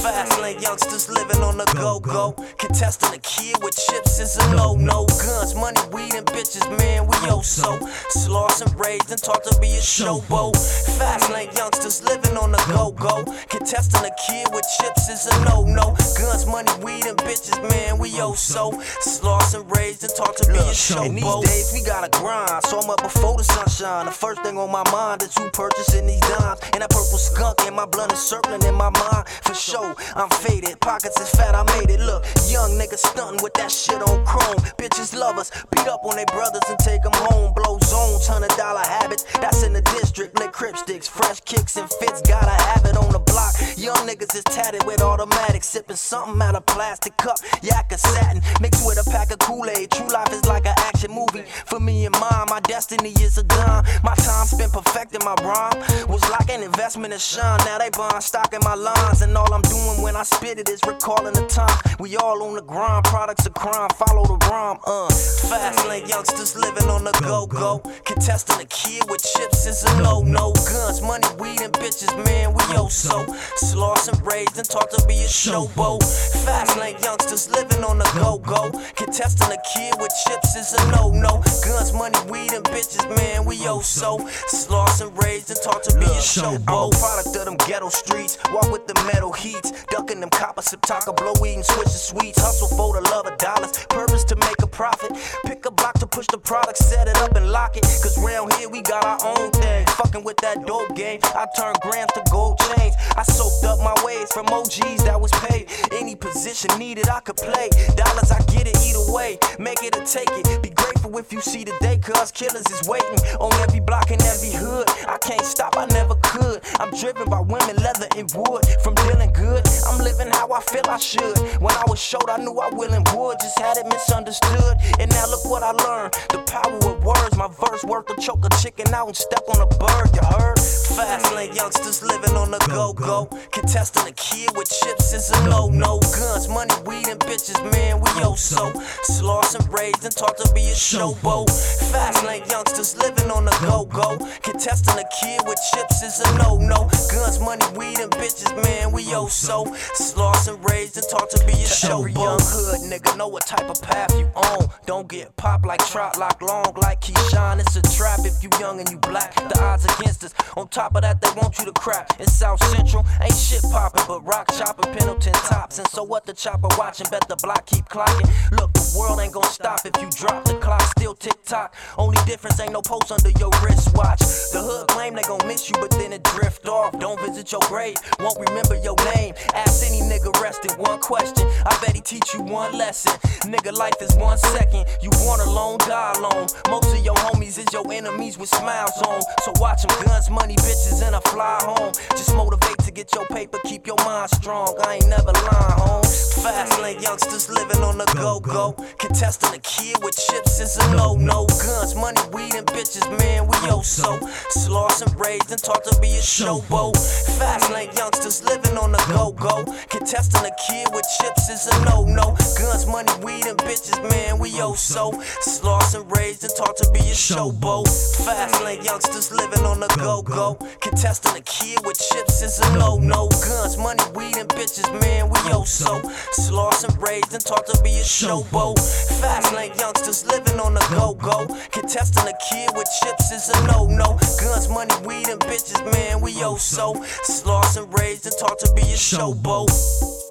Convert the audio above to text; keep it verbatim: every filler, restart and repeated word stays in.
Fast lane youngsters living on the go-go. Contesting a kid with chips is a no-no. Guns, money, weed, and bitches, man, we oh so. Sloss and raised and taught to be a showboat. Fast lane youngsters living on the go-go. Contesting a kid with chips is a no-no. Guns, money, weed, and bitches, man, we oh so. Sloss and raised and taught to be a showboat. And these days we gotta grind, so I'm up before the sunshine. The first thing on my mind is who purchasing these dimes. And that purple skunk in my blunt is circling in my mind. For sure, I'm faded, pockets is fat, I made it. Look, young niggas stunting with that shit on chrome. Bitches love us, beat up on their brothers and take them home. Blow zones, hundred dollar habits, that's in the district. Lick crip sticks, fresh kicks and fits, gotta have it on the block. Young niggas is tatted with automatics, sipping something out of plastic cup, yak of satin, mixed with a pack of Kool-Aid. True life is like an action movie. For me and mine, my destiny is a dime. My time spent perfecting my rhyme was like an investment in shine. Now they buying stock in my lines, and all I'm doing when I spit it is recalling the time. We all on the grind, products of crime, follow the rhyme. Uh, fast lane youngsters living on the go-go. Contesting a kid with chips is a no-no. Guns, money, weed, and bitches, man, we oh so. Sloss and raised and taught to be a showboat. Fast lane youngsters living on the go-go. Contesting a kid with chips is a no-no. Guns, money, weed, and bitches, man, we oh so. Sloss and raised and taught to be a showboat. Product of them ghetto streets, walk with the metal heats, ducking them copper, sip taco, blow weed and switch the sweets. Hustle for the love of dollars, purpose to make a profit. Pick a block to push the product, set it up and lock it. Cause round here we got our own thing. Fucking with that dope game, I turn grams to gold chains. I soaked up my ways from O Gs that was paid. Any position needed I could play. Dollars I get it either way, make it or take it. Be grateful if you see the day, cause killers is waiting on every block and every hood. I can't stop, I never could. I'm driven by women, leather and wood. From dealing good, I'm living how I feel I should. When I was short, I knew I will and would. Just had it misunderstood, and now look what I learned. The power of words, my verse worth to choke a chicken out and step on a bird, you heard? Fast lane youngsters living on the go-go. Contesting a kid with chips is a no-no. Guns, money, weed, and bitches, man, we oh so. Sloss and raised and taught to be a showboat. Fast lane youngsters living on the go-go. Contesting a kid with chips is a no-no. Guns, money, weed, and bitches, man, we oh so. Sloss and raised and taught to be a showboat. Young hood nigga, know what type of path you on. Don't get popped like Trot, lock long like Keyshawn. It's a trap if you young and you black. The odds against us. On top of that, they want you to crap. In South Central, ain't shit poppin', but rock chopping, Pendleton tops. And so what the chopper watching, bet the block keep clocking. Look, the world ain't gon' stop if you drop the clock. Still tick-tock. Only difference ain't no post under your wristwatch. The hood claim they gon' miss you, but then it drift off. Don't visit your grave, won't remember your name. Ask any nigga rested one question, I bet he teach you one lesson. Nigga, life is one second. You want alone, die alone. Most of your homies is your enemies with smiles on. So watch them, guns, money, bitches, and a fly home. Just motivate to get your paper, keep your mind strong. I ain't never lying, home. Fast lane youngsters living on the go-go. Contesting a kid with chips is a no-no. Guns, money, weed, and bitches, man, we oh so. Sloss and raised and taught to be a showboat. Fast lane youngsters living on the go-go. Contesting a kid with chips is a no-no. Guns, money, weed, and bitches, man, we oh so. Sloss and raised and taught to be a showboat. Fast lane youngsters living on the go-go. Contesting a kid with chips is a no-no. Guns, money, weed, and bitches, man, we oh so. Sloss and raised and taught to be a showboat. Fast lane youngsters living on the go-go. Contesting a kid with chips is a no-no. Guns, money, weed, and bitches, man, we oh so. Sloss and raised and taught to be a showboat.